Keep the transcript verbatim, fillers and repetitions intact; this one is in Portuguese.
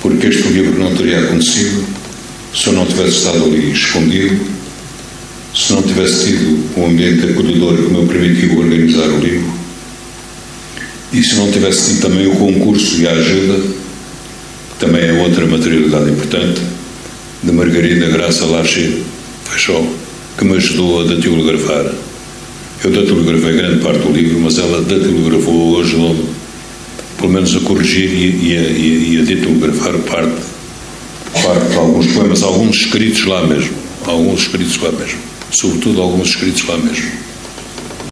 porque este livro não teria acontecido se eu não tivesse estado ali escondido, se não tivesse tido um ambiente acolhedor que me permitiu organizar o livro e se não tivesse tido também o concurso e a ajuda, que também é outra materialidade importante, de Margarida Graça Larcher Feixó, que me ajudou a datilografar. Eu datilografei grande parte do livro, mas ela datilografou ou ajudou-me, pelo menos, a corrigir e, e, a, e, e a datilografar parte, parte de alguns poemas, alguns escritos lá mesmo, alguns escritos lá mesmo, sobretudo alguns escritos lá mesmo.